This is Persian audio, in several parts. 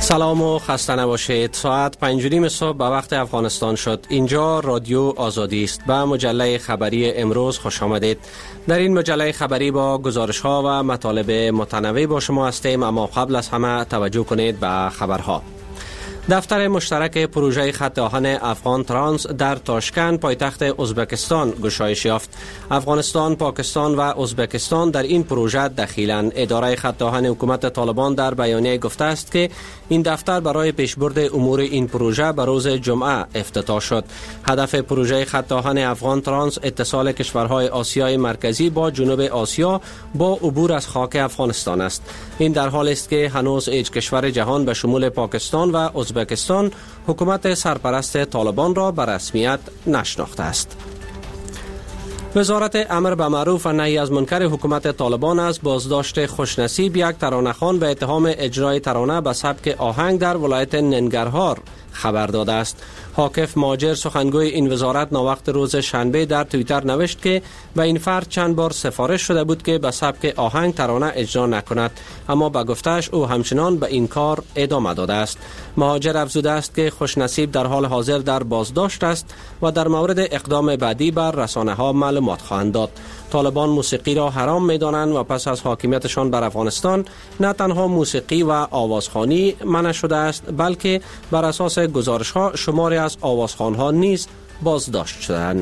سلام و خسته نباشید. ساعت 5:30 صبح به وقت افغانستان شد. اینجا رادیو آزادی است. به مجله خبری امروز خوش آمدید. در این مجله خبری با گزارش ها و مطالب متنوع با شما هستیم، اما قبل از همه توجه کنید به خبرها. دفتر مشترک پروژه خط آهن افغان ترانس در تاشکند پایتخت ازبکستان گشایش یافت. افغانستان، پاکستان و ازبکستان در این پروژه دخیلند. اداره خط آهن حکومت طالبان در بیانیه گفته است که این دفتر برای پیشبرد امور این پروژه به روز جمعه افتتاح شد. هدف پروژه خط آهن افغان ترانس اتصال کشورهای آسیای مرکزی با جنوب آسیا با عبور از خاک افغانستان است. این در حالی است که هنوز هیچ کشور جهان به شمول پاکستان و ازبکستان حکومت سرپرست طالبان را به رسمیت نشناخته است. وزارت امر به معروف و نهی از منکر حکومت طالبان از بازداشت خوشنصیب یک ترانه‌خوان به اتهام اجرای ترانه به سبک آهنگ در ولایت ننگرهار خبر داده است. حاکف ماجر سخنگوی این وزارت ناوقت روز شنبه در توییتر نوشت که به این فرد چند بار سفارش شده بود که به سبک آهنگ ترانه اجرا نکند، اما به گفته‌اش او همچنان به این کار ادامه داده است. مهاجر افزوده است که خوشنصیب در حال حاضر در بازداشت است و در مورد اقدام بعدی بر رسانه‌ها معلومات خواهند داد. طالبان موسیقی را حرام می‌دانند و پس از حاکمیتشان بر افغانستان نه تنها موسیقی و آوازخوانی منع شده است، بلکه بر اساس گزارش‌ها شماری از آوازخوان‌ها نیز بازداشت شدند.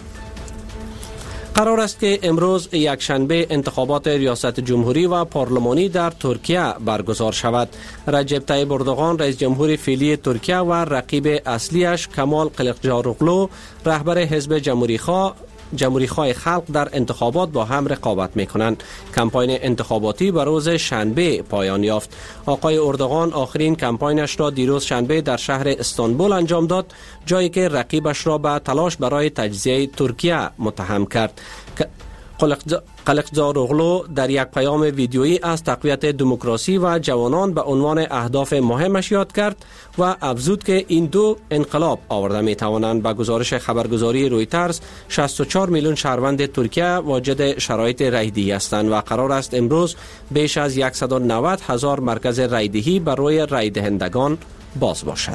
قرار است که امروز یک شنبه انتخابات ریاست جمهوری و پارلمانی در ترکیه برگزار شود. رجب طیب اردوغان رئیس جمهور فعلی ترکیه و رقیب اصلیش کمال کلیچداروغلو رهبر حزب جمهوریخواه خلق در انتخابات با هم رقابت می‌کنند. کمپاین انتخاباتی به روز شنبه پایان یافت. آقای اردوغان آخرین کمپاینش را دیروز شنبه در شهر استانبول انجام داد، جایی که رقیبش را به تلاش برای تجزیه ترکیه متهم کرد. کلیچداروغلو در یک پیام ویدیویی از تقویت دموکراسی و جوانان به عنوان اهداف مهمش یاد کرد و افزود که این دو انقلاب آورده می توانند. به گزارش خبرگزاری رویترز 64 میلیون شهروند ترکیه واجد شرایط رایدهی هستند و قرار است امروز بیش از 190,000 مرکز رایدهی برای رای دهندگان باز باشد.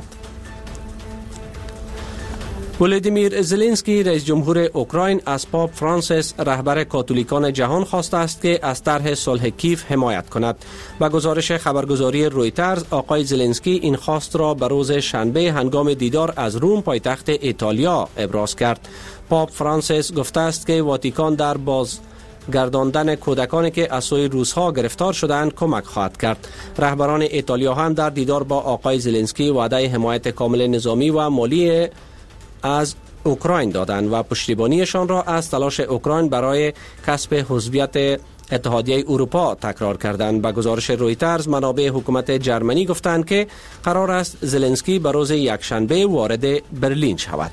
ولادیمیر زلنسکی رئیس جمهور اوکراین از پاپ فرانسیس رهبر کاتولیکان جهان خواسته است که از طرح صلح کیف حمایت کند. با گزارش خبرگزاری رویترز آقای زلنسکی این خواست را به روز شنبه هنگام دیدار از روم پایتخت ایتالیا ابراز کرد. پاپ فرانسیس گفته است که واتیکان در گرداندن کودکانی که از سوی روس‌ها گرفتار شدند کمک خواهد کرد. رهبران ایتالیا هم در دیدار با آقای زلنسکی وعده حمایت کامل نظامی و مالی از اوکراین دادند و پشتیبانیشان را از تلاش اوکراین برای کسب عضویت اتحادیه اروپا تکرار کردند. به گزارش رویترز منابع حکومت جرمنی گفتند که قرار است زلنسکی به روز یکشنبه وارد برلین شود.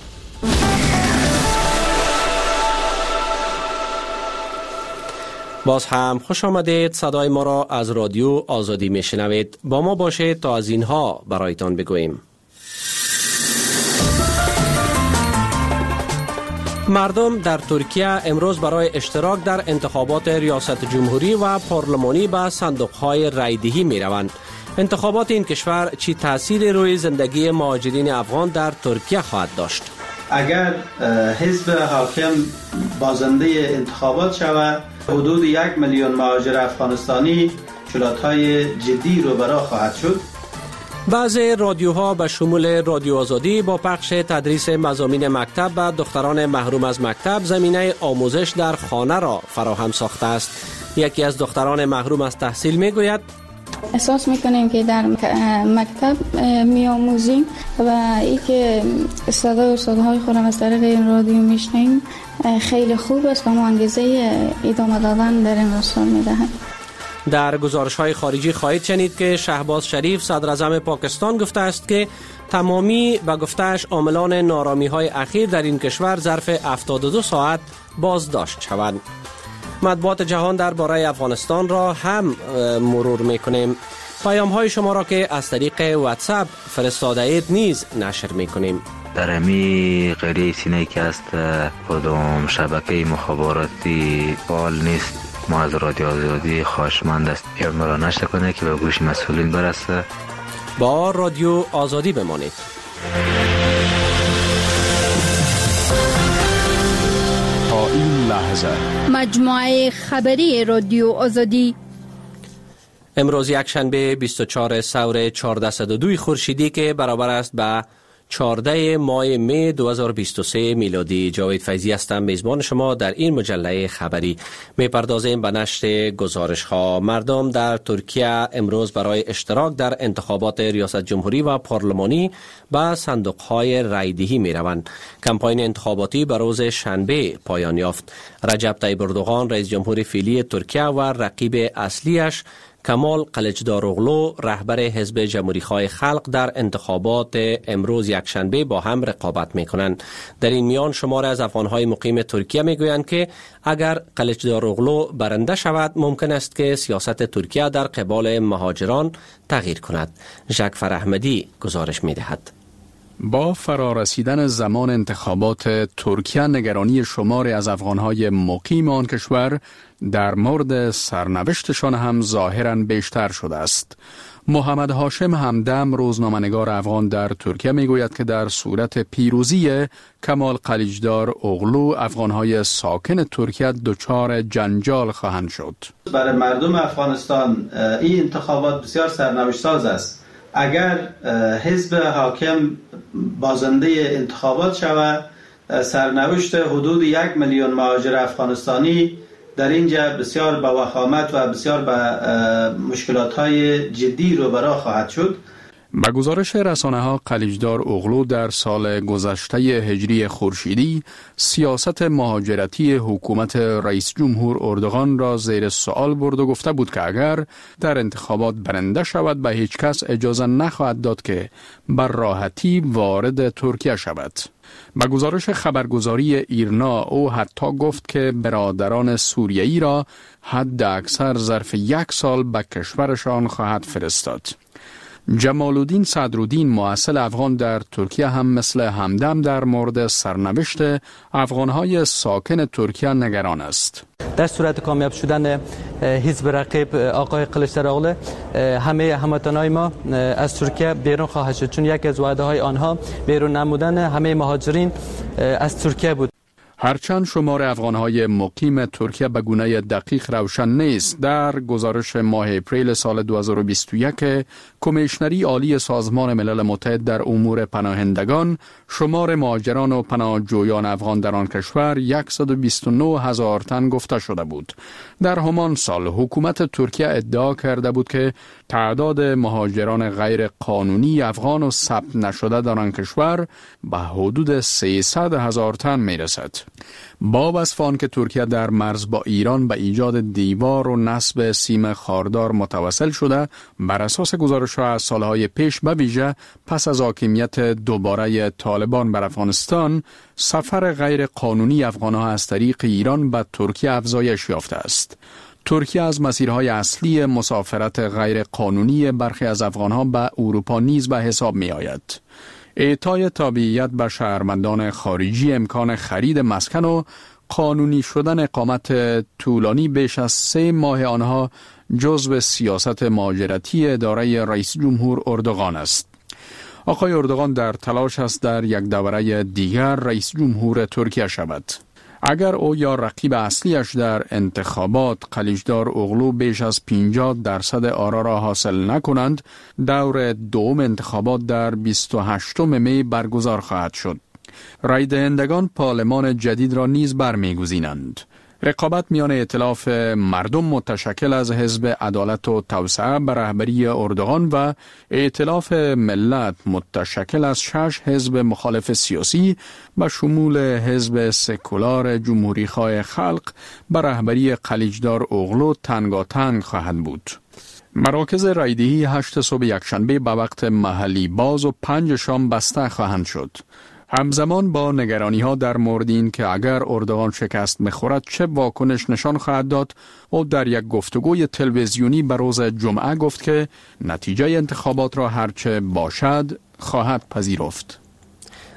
باز هم خوش آمدید. صدای ما را از رادیو آزادی میشنوید. با ما باشید تا از اینها برایتان بگوییم. مردم در ترکیه امروز برای اشتراک در انتخابات ریاست جمهوری و پارلمانی به صندوق‌های رایدهی می‌روند. انتخابات این کشور چی تأثیری روی زندگی مهاجرین افغان در ترکیه خواهد داشت؟ اگر حزب حاکم بازنده انتخابات شود، حدود 1 میلیون مهاجر افغانستانی مشکلات‌های جدی روبرو خواهد شد. بعضی رادیوها به شمول رادیو آزادی با پخش تدریس مضامین مکتب به دختران محروم از مکتب زمینه آموزش در خانه را فراهم ساخته است. یکی از دختران محروم از تحصیل میگوید احساس میکنیم که در مکتب میآموزیم و ای که صدای استادهای خودم از طریق این رادیو میشنیم خیلی خوب است و ما انگیزه ادامه دادن در این رسال میدهند. در گزارش‌های خارجی خواهید شنید که شهباز شریف صدراعظم پاکستان گفته است که تمامی به گفته‌اش عاملان نارامی‌های اخیر در این کشور ظرف 72 ساعت بازداشت شوند. مطبوعات جهان درباره افغانستان را هم مرور می‌کنیم. پیام‌های شما را که از طریق واتساپ فرستاده اید نیز نشر می‌کنیم. در امی قریه سینه که است کدام شبکه مخابراتی فعال نیست، ما از رادیو آزادی خواهشمند است اعلام را نشر کنه که به گوش مسئولین برسه. با رادیو آزادی بمانید. تا این لحظه مجموعه خبری رادیو آزادی. امروز یکشنبه 24 سور 1402 خورشیدی که برابر است به 14 ماه می 2023 میلادی. جاوید فیضی هستم، میزبان شما در این مجله خبری. میپردازیم به نشر گزارش ها. مردم در ترکیه امروز برای اشتراک در انتخابات ریاست جمهوری و پارلمانی به صندوق های رایدهی می روند. کمپاین انتخاباتی به روز شنبه پایان یافت. رجب طیب اردوغان رئیس جمهور فعلی ترکیه و رقیب اصلیش کمال قلجداروغلو رهبر حزب جمهوریخواه خلق در انتخابات امروز یکشنبه با هم رقابت می‌کنند. در این میان شمار از افغان‌های مقیم ترکیه می‌گویند که اگر قلجداروغلو برنده شود ممکن است که سیاست ترکیه در قبال مهاجران تغییر کند. ژاکفر احمدی گزارش می‌دهد. با فرارسیدن زمان انتخابات ترکیه، نگرانی شماری از افغان‌های مقیم آن کشور در مورد سرنوشتشان هم ظاهراً بیشتر شده است. محمد هاشم همدم، روزنامه‌نگار افغان در ترکیه، میگوید که در صورت پیروزی کمال قلیجداروغلو افغان‌های ساکن ترکیه دچار جنجال خواهند شد. برای مردم افغانستان این انتخابات بسیار سرنوشت ساز است. اگر حزب حاکم بازنده انتخابات شود، سرنوشت حدود 1 میلیون مهاجر افغانستانی در اینجا بسیار با وخامت و بسیار با مشکلات‌های جدی روبرو خواهد شد. به گزارش رسانه‌ها، قلیجداروغلو در سال گذشته هجری خورشیدی سیاست مهاجرتی حکومت رئیس جمهور اردوغان را زیر سوال برد و گفته بود که اگر در انتخابات برنده شود به هیچ کس اجازه نخواهد داد که بر راحتی وارد ترکیه شود. به گزارش خبرگزاری ایرنا، او حتی گفت که برادران سوریایی را حد اکثر ظرف 1 سال به کشورشان خواهد فرستاد. جمال الدین صدرالدین، مؤصل افغان در ترکیه، هم مثل همدم در مورد سرنوشت افغانهای ساکن ترکیه نگران است. در صورت کامیاب شدن حزب رقیب آقای قلیجداروغلو، همه هموطنان ما از ترکیه بیرون خواهد شد، چون یکی از وعده های آنها بیرون نمودن همه مهاجرین از ترکیه بود. هرچند شمار افغانهای مقیم ترکیه به گونه دقیق روشن نیست، در گزارش ماه اپریل سال 2021 کمیشنری عالی سازمان ملل متحد در امور پناهندگان، شمار مهاجران و پناهجویان افغان در آن کشور 129,000 تن گفته شده بود. در همان سال حکومت ترکیه ادعا کرده بود که تعداد مهاجران غیر قانونی افغان و ثبت نشده در آن کشور به حدود 300,000 تن میرسد. با وصف آن که ترکیه در مرز با ایران به ایجاد دیوار و نصب سیم خاردار متوسل شده، بر اساس گزارش‌ها از سالهای پیش به ویژه پس از حاکمیت دوباره طالبان بر افغانستان، سفر غیر قانونی افغان‌ها از طریق ایران به ترکیه افزایش یافته است. ترکیه از مسیرهای اصلی مسافرت غیر قانونی برخی از افغان‌ها به اروپا نیز به حساب می آید. اعطای تابعیت به شهروندان خارجی، امکان خرید مسکن و قانونی شدن اقامت طولانی بیش از 3 ماه آنها جزو سیاست مهاجرتی اداره رئیس جمهور اردوغان است. آقای اردوغان در تلاش است در یک دوره دیگر رئیس جمهور ترکیه شود. اگر او یا رقیب اصلیش در انتخابات قلیجداروغلو بیش از 50% آرا را حاصل نکنند، دور دوم انتخابات در 28 می برگزار خواهد شد. رای دهندگان پارلمان جدید را نیز برمیگزینند. رقابت میان ائتلاف مردم متشکل از حزب عدالت و توسعه به رهبری اردوغان و ائتلاف ملت متشکل از 6 حزب مخالف سیاسی به شمول حزب سکولار جمهوریخواه خلق به رهبری قلیجداروغلو تنگاتنگ خواهد بود. مراکز رایدهی 8 صبح یکشنبه به وقت محلی باز و 5 شام بسته خواهند شد. همزمان با نگرانی‌ها در مورد این که اگر اردوغان شکست بخورد چه واکنش نشان خواهد داد، او در یک گفتگوی تلویزیونی به روز جمعه گفت که نتیجه انتخابات را هرچه باشد خواهد پذیرفت.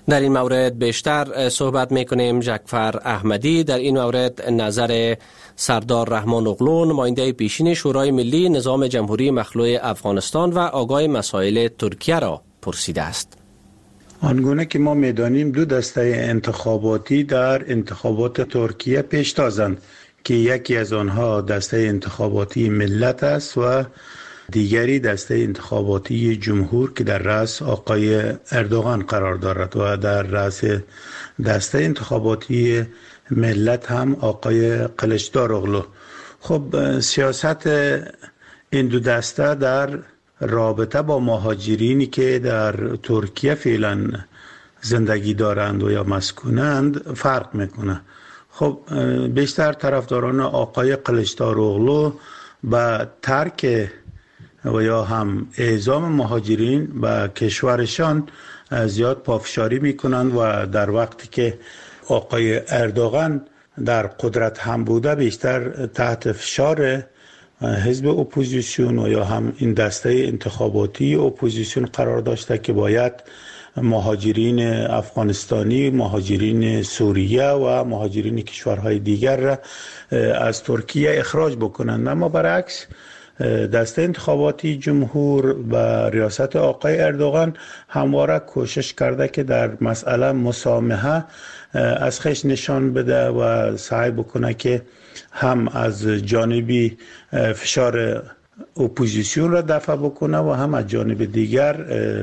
در این مورد بیشتر صحبت میکنیم. جعفر احمدی در این مورد نظر سردار رحمان اغلو، نماینده پیشین شورای ملی نظام جمهوری مخلوع افغانستان و آگاه مسائل ترکیه را پرسیده است. آنگونه که ما میدانیم دو دسته انتخاباتی در انتخابات ترکیه پیش تازند که یکی از آنها دسته انتخاباتی ملت است و دیگری دسته انتخاباتی جمهور که در رأس آقای اردوغان قرار دارد و در رأس دسته انتخاباتی ملت هم آقای قلچدار اغلو. خب سیاست این دو دسته در رابطه با مهاجرینی که در ترکیه فعلا زندگی دارند و یا مسکونند فرق میکنه. خب بیشتر طرفداران آقای قلچدار اغلو با ترک و یا هم اعزام مهاجرین به کشورشان زیاد پافشاری میکنند و در وقتی که آقای اردوغان در قدرت هم بوده بیشتر تحت فشار حزب اپوزیسیون و یا هم این دسته انتخاباتی اپوزیسیون قرار داشته که باید مهاجرین افغانستانی، مهاجرین سوریه و مهاجرین کشورهای دیگر را از ترکیه اخراج بکنند. اما برعکس دسته انتخاباتی جمهور و ریاست آقای اردوغان همواره کوشش کرده که در مسئله مسامحه از خش نشان بده و سعی بکنه که هم از جانبی فشار اپوزیسیون را دفع بکنه و هم از جانب دیگر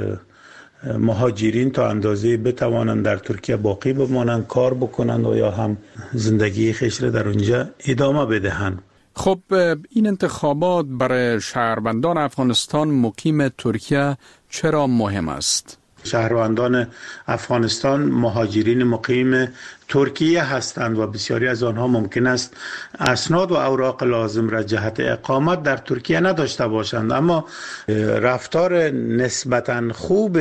مهاجرین تا اندازه بتوانند در ترکیه باقی بمانند، کار بکنند و یا هم زندگی خیش را در اونجا ادامه بدهند. خب این انتخابات برای شهروندان افغانستان مقیم ترکیه چرا مهم است؟ شهروندان افغانستان مهاجرین مقیم ترکیه هستند و بسیاری از آنها ممکن است اسناد و اوراق لازم را جهت اقامت در ترکیه نداشته باشند، اما رفتار نسبتاً خوب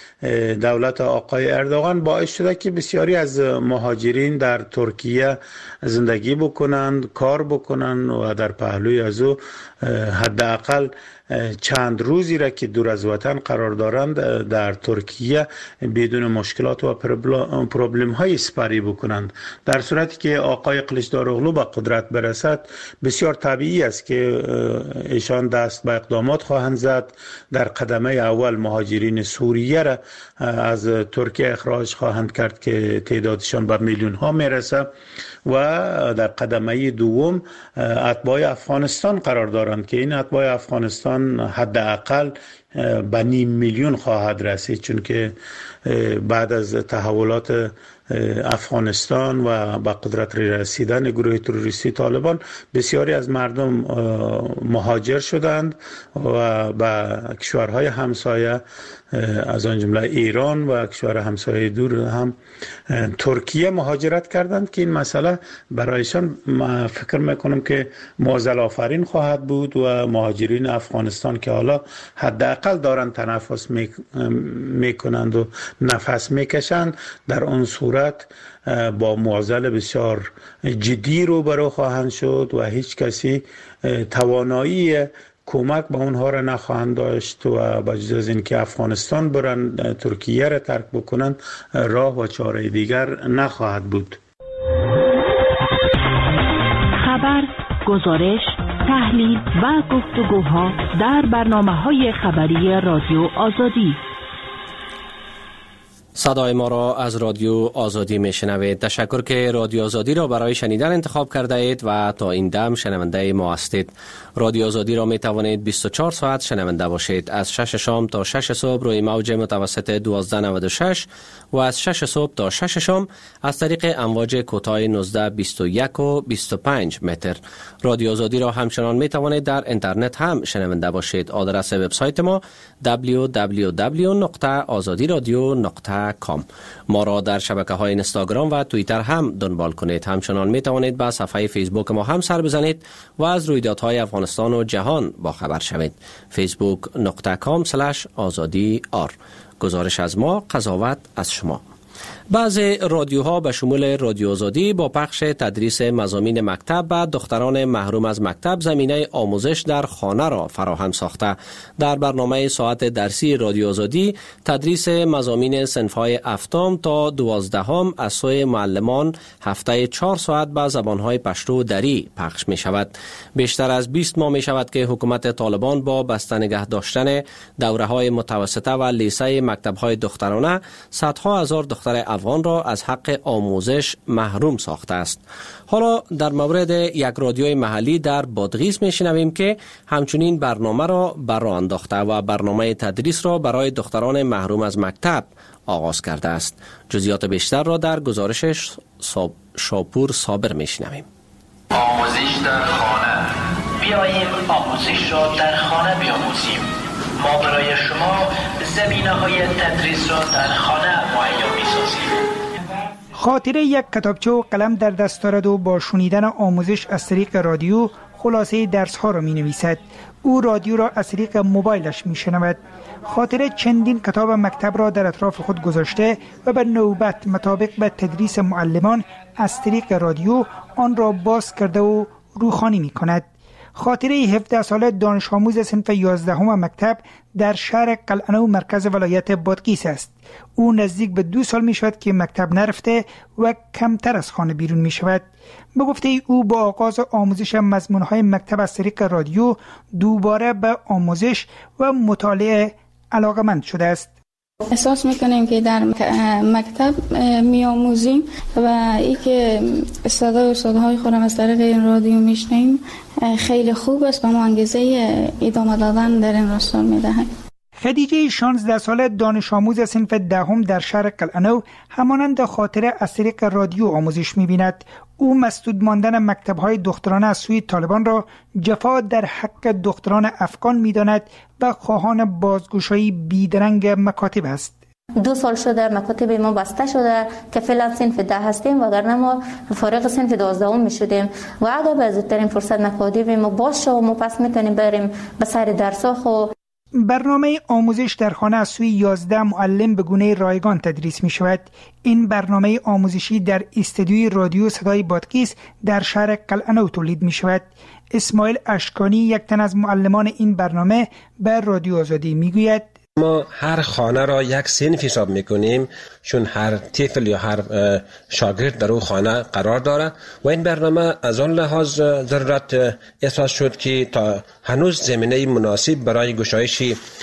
دولت آقای اردوغان باعث شده که بسیاری از مهاجرین در ترکیه زندگی بکنند، کار بکنند و در پهلوی از او حداقل چند روزی را که دور از وطن قرار دارند در ترکیه بدون مشکلات و پروبلم های سپری بکنند. در صورتی که آقای قلچدار اغلو به قدرت برسد بسیار طبیعی است که ایشان دست به اقدامات خواهند زد. در قدمه اول مهاجرین سوریه را از ترکیه اخراج خواهند کرد که تعدادشان به میلیون ها میرسه و در قدمه دوم اتباع افغانستان قرار دارند که این اتباع افغانستان حداقل به 500,000 خواهد رسید، چون که بعد از تحولات افغانستان و به قدرت رسیدن گروه تروریستی طالبان بسیاری از مردم مهاجر شدند و به کشورهای همسایه از آن جمله ایران و کشور همسایه دور هم ترکیه مهاجرت کردند که این مسئله برایشان فکر میکنم که معضل آفرین خواهد بود و مهاجرین افغانستان که حالا حداقل دارند تنفس میکنند و نفس میکشند در اون صورت با معضل بسیار جدی روبرو خواهند شد و هیچ کسی توانایی کمک به اونها را نخواهند داشت و بجز از این که افغانستان برن ترکیه را ترک بکنند راه و چاره دیگر نخواهد بود. خبر، گزارش، تحلیل و گفتگوها در برنامه‌های خبری رادیو آزادی. صدای ما را از رادیو آزادی میشنوید. تشکر که رادیو آزادی را برای شنیدن انتخاب کرده اید و تا این دم شنونده ما هستید. رادیو آزادی را می توانید 24 ساعت شنونده باشید. از 6 شام تا 6 صبح روی موج متوسط 1296 و از 6 صبح تا 6 شام از طریق امواج کوتاه 19، 21 و 25 متر. رادیو آزادی را همچنان می توانید در اینترنت هم شنونده باشید. آدرس وبسایت ما www.azadiradio.com. ما را در شبکه‌های اینستاگرام و توییتر هم دنبال کنید. همچنان می توانید به صفحه فیسبوک ما هم سر بزنید و از رویدادهای افغانستان و جهان با خبر شوید. facebook.com/azadi_r. گزارش از ما، قضاوت از شما. بعضی رادیوها به شمول رادیو آزادی با پخش تدریس مضامین مکتب و دختران محروم از مکتب زمینه آموزش در خانه را فراهم ساخته. در برنامه ساعت درسی رادیو آزادی تدریس مضامین صنف‌های هفتم تا 12 از سوی معلمان هفته 4 ساعت به زبان‌های پشتو و دری پخش می شود. بیشتر از 20 ماه می شود که حکومت طالبان با بسته نگه داشتن دوره‌های متوسطه و لیسه مکتب‌های دخترانه صدها هزار دختر افغان را از حق آموزش محروم ساخته است. حالا در مورد یک رادیوی محلی در بادغیس میشنویم که همچنین برنامه را برراه انداخته و برنامه تدریس را برای دختران محروم از مکتب آغاز کرده است. جزئیات بیشتر را در گزارش شاپور صابر میشنویم. آموزش در خانه. بیاییم آموزش را در خانه بیاموزیم. ما برای شما زمینه‌های تدریس را در خانه مهیا می‌سازیم. خاطره یک کتابچه و قلم در دست دارد و با شنیدن آموزش از طریق رادیو خلاصه درس‌ها را می‌نویسد. او رادیو را از طریق موبایلش می‌شنود. خاطره چندین کتاب مکتب را در اطراف خود گذاشته و به نوبت مطابق به تدریس معلمان از طریق رادیو آن را باز کرده و روخوانی می‌کند. خاطره 17 ساله دانش آموز صنف 11 مکتب در شهر قلعه‌نو مرکز ولایت بادغیس است. او نزدیک به 2 سال می شود که مکتب نرفته و کمتر از خانه بیرون می شود. به گفته او با آغاز آموزش مضمون‌های مکتب از طریق رادیو دوباره به آموزش و مطالعه علاقه‌مند شده است. احساس میکنیم که در مکتب میآموزیم و ای که صدای استادهای خودم از طریق این رادیو میشنیم خیلی خوب است و ما انگیزه ادامه دادن در این راستا میدهیم. خدیجه 16 ساله دانش آموز صنف 10 در شهر قلعه‌نو همانند خاطره از طریق رادیو آموزش می‌بیند. او مسدود ماندن مکتب‌های دخترانه از سوی طالبان را جفا در حق دختران افغان می‌داند و خواهان بازگشایی بیدرنگ مکاتب است. 2 سال شده مکاتب ما بسته شده که فعلا صنف 10 هستیم وگرنه ما فارغ صنف 12 می شدیم و اگر به زودترین فرصت مکاتب ما باز شد ما پس میتونیم بریم به سر درس‌ها. خو برنامه آموزش در خانه از سوی 11 معلم به گونه رایگان تدریس می شود. این برنامه آموزشی در استودیوی رادیو صدای بادغیس در شهر قلعه‌نو تولید می شود. اسماعیل اشکانی یک تن از معلمان این برنامه به رادیو آزادی می گوید ما هر خانه را یک صنف حساب میکنیم چون هر طفل یا هر شاگرد در او خانه قرار داره و این برنامه از آن لحاظ ضرورت احساس شد که تا هنوز زمینه مناسب برای گشایش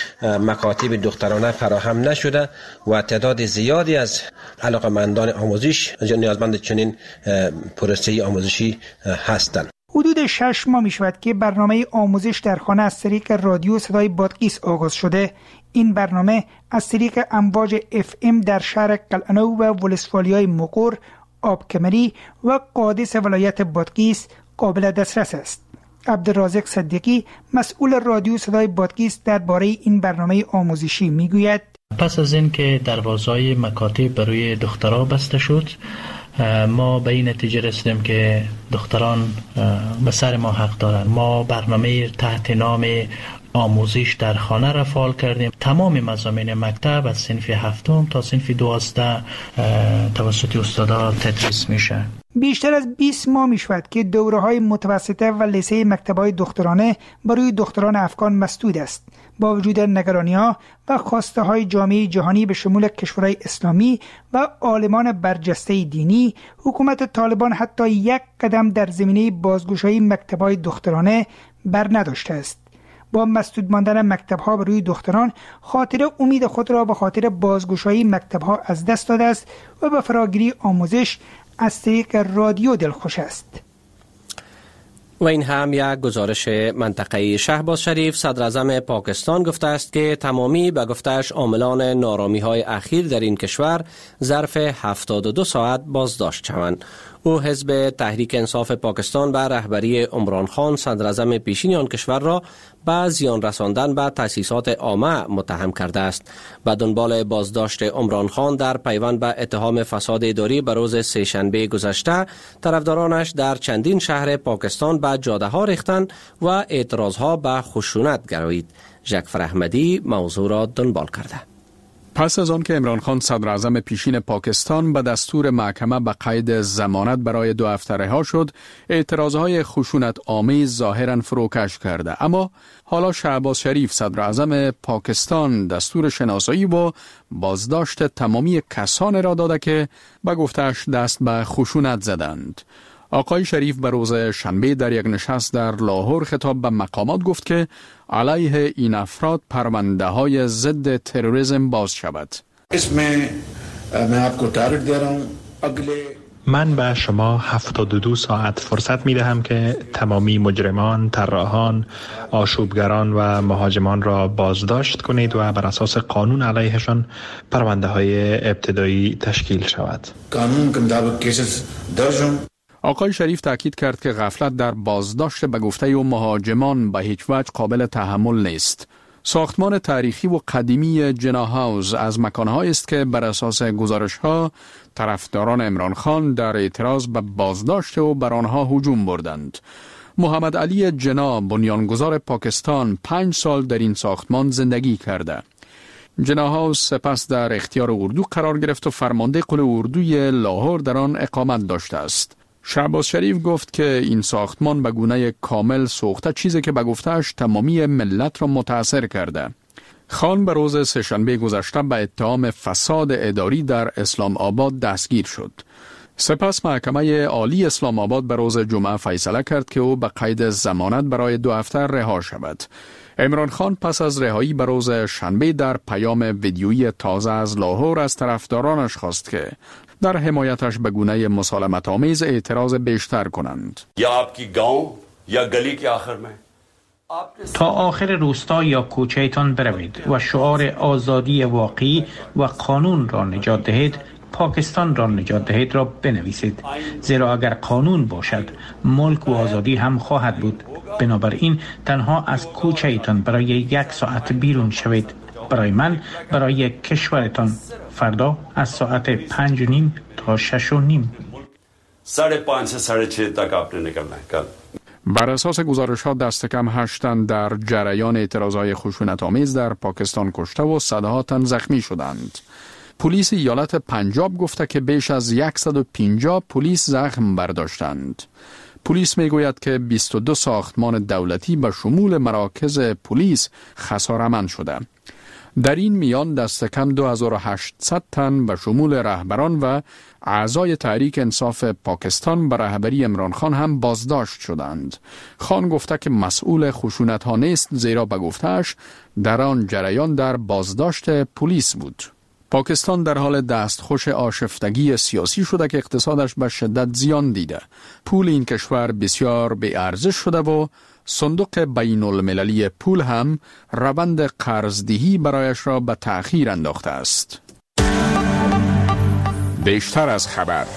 مکاتب دخترانه فراهم نشده و تعداد زیادی از علاقمندان آموزش نیازمند چنین پروسه آموزشی هستند. حدود 6 ماه می شود که برنامه آموزش در خانه از طریق رادیو صدای بادغیس آغاز شده. این برنامه از طریق امواج FM در شهر قلعه‌نو و ولسوالیای مقر، آبکمری و قادس ولایت بادغیس قابل دسترس است. عبدالرازق صدیقی مسئول رادیو صدای بادغیس درباره این برنامه آموزشی میگوید پس از این که دروازه‌های مکاتب برای دخترها بسته شد ما به این نتیجه رسیدیم که دختران به سر ما حق دارند. ما برنامه تحت نام آموزش در خانه را فعال کردیم. تمام مضامین مکتب از صنف 7 تا صنف 12 توسط استادا تدریس میشه. بیشتر از 20 ماه می شود که دوره‌های متوسطه و لیسه مکتب‌های دخترانه برای دختران افغان مسدود است. با وجود نگرانی‌ها و خواسته‌های جامعه جهانی به شمول کشورهای اسلامی و عالمان برجسته دینی، حکومت طالبان حتی یک قدم در زمینه بازگشایی مکتب‌های دخترانه بر نداشته است. با مسدود ماندن مکتب‌ها برای دختران، خاطر امید خود را به خاطر بازگشایی مکتب‌ها از دست داده است و به فراگیری آموزش از طریق رادیو دلخوش است. و این هم یک گزارش منطقه‌ای. شهباز شریف صدر اعظم پاکستان گفته است که تمامی به گفته‌اش عاملان نارامی‌های اخیر در این کشور ظرف 72 ساعت بازداشت شوند. او حزب تحریک انصاف پاکستان به رهبری عمران خان صدر اعظم پیشین آن کشور را به زیان رساندن به تأسیسات عامه متهم کرده است. به دنبال بازداشت عمران خان در پیوند به اتهام فساد اداری به روز سه‌شنبه گذشته، طرفدارانش در چندین شهر پاکستان به جاده‌ها ریختند و اعتراضها به خشونت گرایید. ژکفر احمدی موضوع را دنبال کرده. پس از آن که عمران خان صدر اعظم پیشین پاکستان به دستور محکمه به قید ضمانت برای 2 هفته رها شد، اعتراضهای خشونت آمیز ظاهراً فروکش کرده. اما حالا شهباز شریف صدر اعظم پاکستان دستور شناسایی و بازداشت تمامی کسان را داده که به گفته‌اش دست به خشونت زدند. آقای شریف به روز شنبه در یک نشست در لاهور خطاب به مقامات گفت که علیه این افراد پرونده های ضد تروریسم باز شود. من به شما 72 ساعت فرصت می دهم که تمامی مجرمان، طراحان، آشوبگران و مهاجمان را بازداشت کنید و بر اساس قانون علیهشان پرونده های ابتدایی تشکیل شود. آقای شریف تاکید کرد که غفلت در بازداشت به گفته مهاجمان به هیچ وجه قابل تحمل نیست. ساختمان تاریخی و قدیمی جنا هاوس از مکانهایی است که بر اساس گزارش‌ها طرفداران عمران خان در اعتراض به بازداشت او بر آنها هجوم بردند. محمد علی جنا، بنیانگذار پاکستان، 5 سال در این ساختمان زندگی کرده. جنا هاوس سپس در اختیار اردو قرار گرفت و فرمانده قل اردوی لاهور در آن اقامت داشته است. شهباز شریف گفت که این ساختمان به گونه کامل سوخته، چیزی که به گفته‌اش تمامی ملت را متاثر کرده. خان به روز سه‌شنبه گذشته به اتهام فساد اداری در اسلام آباد دستگیر شد. سپس محکمه عالی اسلام آباد به روز جمعه فیصله کرد که او به قید ضمانت برای 2 هفته رها شود. عمران خان پس از رهایی به روز شنبه در پیام ویدیویی تازه از لاهور از طرفدارانش خواست که در حمایتش به گونه مسالمت آمیز اعتراض بیشتر کنند. یا आपकी गांव یا गली के आखिर में تا آخر روستا یا کوچه‌تان بروید و شعار آزادی واقعی و قانون را نجات دهید، پاکستان را نجات دهید را بنویسید، زیرا اگر قانون باشد ملک و آزادی هم خواهد بود. بنابراین تنها از کوچه‌تان برای 1 ساعت بیرون شوید. برای من، برای کشورتان. فردا از ساعت 5:30 تا 6:30. 5:30 से 6:30 तक आपने निकलना है कल. بر اساس گزارش‌ها دست کم 8 تن در جریان اعتراضهای خشونت‌آمیز در پاکستان کشته و صدها تن زخمی شدند. پلیس ایالت پنجاب گفته که بیش از 150 پلیس زخم برداشتند. پلیس میگوید که 22 ساختمان دولتی به شمول مراکز پلیس خساره‌مند شده. در این میان دست کم 2800 تن به شمول رهبران و اعضای تحریک انصاف پاکستان به رهبری عمران خان هم بازداشت شدند. خان گفته که مسئول خشونت ها نیست، زیرا به گفتهش در آن جریان در بازداشت پلیس بود. پاکستان در حال دستخوش آشفتگی سیاسی شده که اقتصادش به شدت زیان دیده. پول این کشور بسیار بی ارزش شده و صندوق بین المللی پول هم روند قرضدهی برایش را به تأخیر انداخته است. بیشتر از خبر.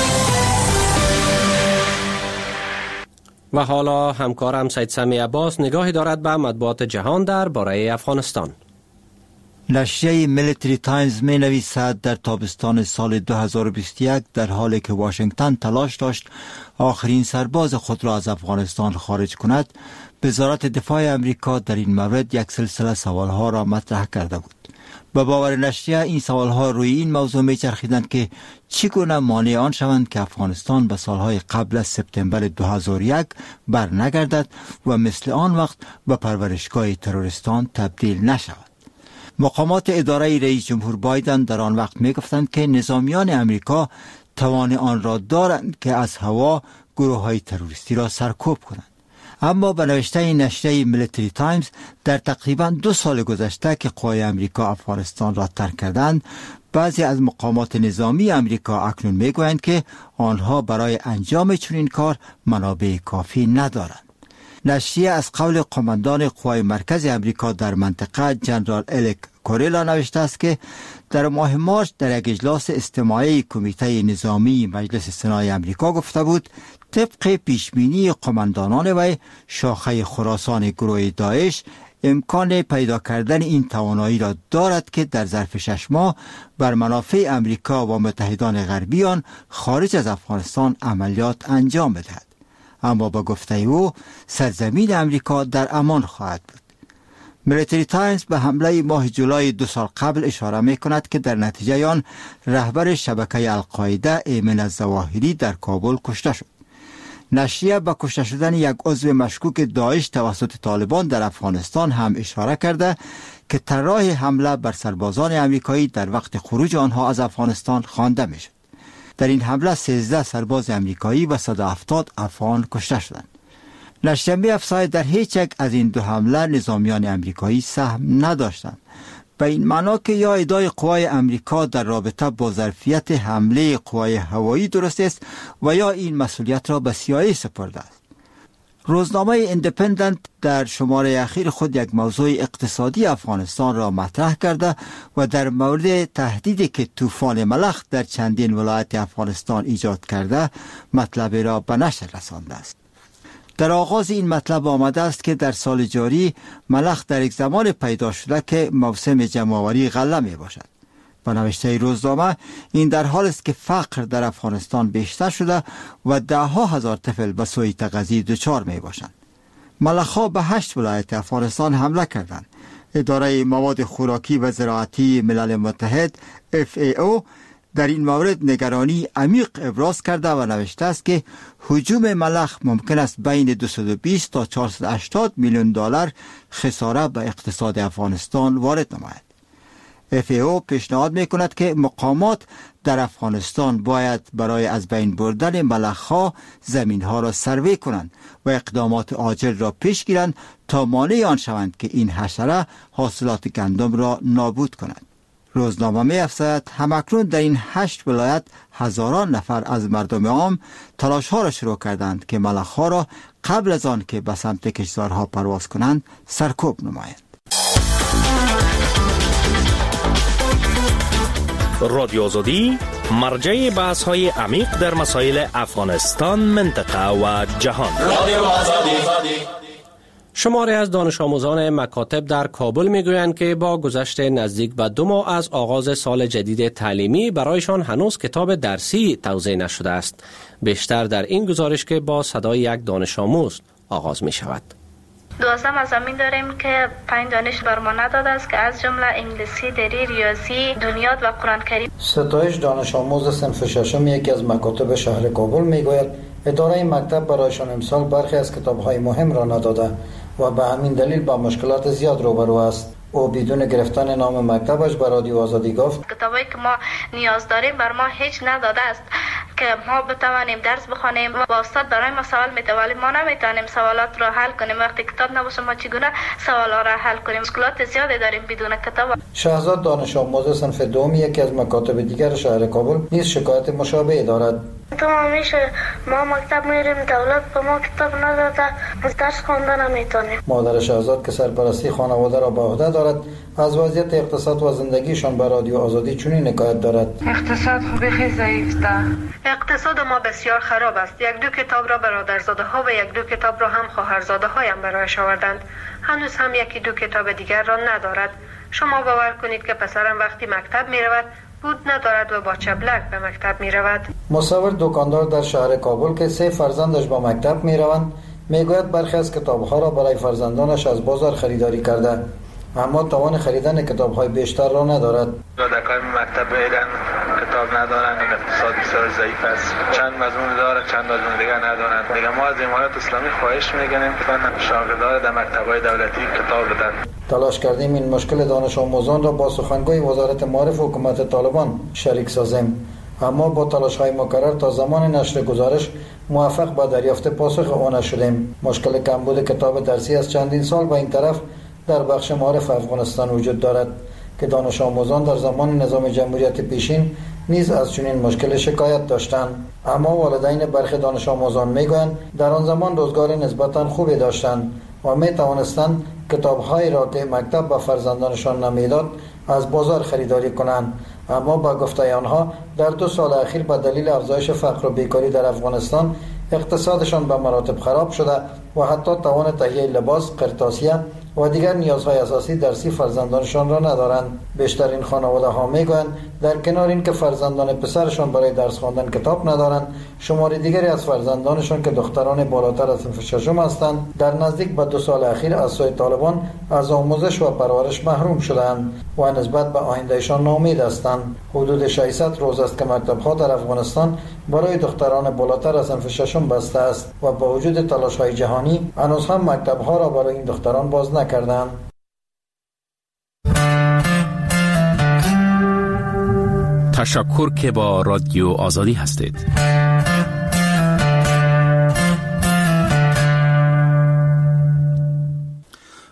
و حالا همکارم سید سمی عباس نگاهی دارد به مطبوعات جهان در باره افغانستان. نشریه میلیتری تایمز می نویسد در تابستان سال 2021 در حالی که واشنگتن تلاش داشت آخرین سرباز خود را از افغانستان خارج کند، وزارت دفاع امریکا در این مورد یک سلسله سوالها را مطرح کرده بود. به باور نشریه این سوالها روی این موضوع می چرخیدند که چگونه مانع آن شوند که افغانستان به سالهای قبل از سپتامبر 2001 بر نگردد و مثل آن وقت به پرورشگاه تروریستان تبدیل نشود. مقامات اداره رئیس جمهور بایدن در آن وقت می گفتند که نظامیان امریکا توان آن را دارند که از هوا گروه های تروریستی را سرکوب کنند. اما به نوشته نشریه میلیتری تایمز در تقریبا 2 سال گذشته که قوای امریکا افغانستان را ترک کردند، بعضی از مقامات نظامی امریکا اکنون می گویند که آنها برای انجام چنین کار منابع کافی ندارند. نشریه از قول قماندان قوای مرکزی امریکا در منطقه جنرال الک کوریلا نوشته است که در ماه مارس در یک اجلاس استماعی کمیته نظامی مجلس سنای امریکا گفته بود طبق پیشبینی قماندانان و شاخه خراسان گروه داعش امکان پیدا کردن این توانایی را دارد که در ظرف 6 ماه بر منافع امریکا و متحدان غربی آن خارج از افغانستان عملیات انجام بدهد. اما با گفته او سرزمین امریکا در امان خواهد بود. میلیتری تایمز به حمله ماه جولای 2 سال قبل اشاره می کند که در نتیجه آن رهبر شبکه القاعده ایمن الظواهری در کابل کشته شد. نشریه به کشته شدن یک عضو مشکوک داعش توسط طالبان در افغانستان هم اشاره کرده که طراح حمله بر سربازان امریکایی در وقت خروج آنها از افغانستان خوانده می شد. در این حمله 13 سرباز امریکایی و 170 افغان کشته شدند. نشریه می افزاید در هیچ یک از این دو حمله نظامیان امریکایی سهم نداشتند، به این معنا که یا ادعای قوای امریکا در رابطه با ظرفیت حمله قوای هوایی درست است و یا این مسئولیت را به CIA سپرده است. روزنامه ایندیپندنت در شماره اخیر خود یک موضوع اقتصادی افغانستان را مطرح کرده و در مورد تهدیدی که طوفان ملخ در چندین ولایت افغانستان ایجاد کرده مطلب را به نشر رسانده است. در آغاز این مطلب آمده است که در سال جاری ملخ در یک زمان پیدا شده که موسم جمع‌آوری غله می باشد. با نوشته روزنامه این در حال است که فقر در افغانستان بیشتر شده و 10,000 طفل به سوی تغذیه دچار می باشند. ملخ‌ها به 8 ولایت افغانستان حمله کردند. اداره مواد خوراکی و زراعتی ملل متحد FAO در این مورد نگرانی عمیق ابراز کرده و نوشته است که هجوم ملخ ممکن است بین 220 تا 480 میلیون دلار خساره به اقتصاد افغانستان وارد نماید. FAO پیشنهاد میکند که مقامات در افغانستان باید برای از بین بردن ملخ‌ها زمین‌ها را سروی کنند و اقدامات عاجل را پیش گیرند تا مانع آن شوند که این حشره حاصلات گندم را نابود کند. روزنامه می افزاید همکنون در این 8 ولایت هزاران نفر از مردم عام تلاش ها را شروع کردند که ملخ‌ها را قبل از آن که به سمت کشتزارها پرواز کنند سرکوب نمایند. رادیو آزادی مرجع بحث های عمیق در مسائل افغانستان، منطقه و جهان. رادیو آزادی. شماری از دانش آموزان مکاتب در کابل میگویند که با گذشت نزدیک به 2 ماه از آغاز سال جدید تعلیمی برایشان هنوز کتاب درسی توزیع نشده است. بیشتر در این گزارش که با صدای یک دانش آموز آغاز می شود. 12 مضامین داریم که 5 دانش بر ما نداده است که از جمله انگلیسی، دری، ریاضی، دنیات و قرآن کریم. ستایش دانش آموز صنف ششم یکی از مکاتب شهر کابل میگوید اداره مکتب برایشان امسال برخی از کتاب‌های مهم را نداده و به همین دلیل با مشکلات زیاد روبرو است. او بدون گرفتن نام مکتبش به رادیو آزادی گفت کتابایی که ما نیاز داریم بر ما هیچ نداده است که ما بتوانیم درس بخوانیم و استاد برای ما سوال میده ولی ما نمیتونیم سوالات را حل کنیم. وقتی کتاب نباشه ما چگونه سوالا را حل کنیم؟ مشکلات زیادی داریم بدون کتاب. شهزاد دانش آموز صنف دوم یکی از مکاتب دیگر شهر کابل نیز شکایت مشابه دارد. ما مکتب میریم دولت به ما کتاب نداده درس خواندن نمیتونیم. مادر شهزاد که سرپرستی خانواده را به عهده دارد از وضعیت اقتصاد و زندگیشان به رادیو آزادی چنین حکایت دارد. اقتصاد خوبی خیلی ضعیف ده. اقتصاد ما بسیار خراب است. 1-2 کتاب را برادرزاده ها و 1-2 کتاب را هم خواهرزاده هایم برایش آوردند. هنوز هم 1-2 کتاب دیگر را ندارد. شما باور کنید که پسرم وقتی مکتب می رود بود ندارد و با چبلک به مکتب می رود. مصور دکاندار در شهر کابل که 3 فرزندش با مکتب می روند میگوید برخی از کتاب‌ها را برای فرزندانش از بازار خریداری کرده اما توان خریدن کتاب‌های بیشتر را ندارد. کودکان مکتب ایران کتاب ندارند، اقتصاد بسیار ضعیف است. چند مضمون دارند، چند مضمون دیگر ندارند. دیگه ما از امارات اسلامی خواهش می‌کنیم که شاگردان در مکتب‌های دولتی کتاب بدن. تلاش کردیم این مشکل دانش آموزان را با سخنگوی وزارت معارف حکومت طالبان شریک سازیم اما با تلاش‌های مکرر تا زمان نشر گزارش موفق به دریافت پاسخ آن نشدیم. مشکل کمبود کتاب درسی از چندین سال به این طرف در بخش معارف افغانستان وجود دارد که دانش آموزان در زمان نظام جمهوریت پیشین نیز از چنین مشکل شکایت داشتند اما والدین برخی دانش آموزان میگویند در آن زمان روزگار نسبتاً خوبی داشتند و می توانستند کتاب‌هایی را که مکتب به فرزندانشان نمیداد از بازار خریداری کنند اما با گفته آنها در 2 سال اخیر به دلیل افزایش فقر و بیکاری در افغانستان اقتصادشان به مراتب خراب شده و حتی توان تهیه لباس، قرطاسیه و دیگر نیازهای اساسی درسی فرزندانشان را ندارند. بیشترین خانواده ها میگویند در کنار اینکه فرزندان پسرشان برای درس خواندن کتاب ندارند، شمار دیگری از فرزندانشان که دختران بالاتر از صنف ششم هستند در نزدیک به 2 سال اخیر از سوی طالبان از آموزش و پرورش محروم شدند و نسبت به آیندهشان ناامید هستند. حدود 600 روز است که مکتب‌ها در افغانستان برای دختران بالاتر از صنف ششم بسته است و با وجود تلاش‌های جهانی هنوز هم مکتب‌ها را برای این دختران باز نکردند. تشکر که با رادیو آزادی هستید.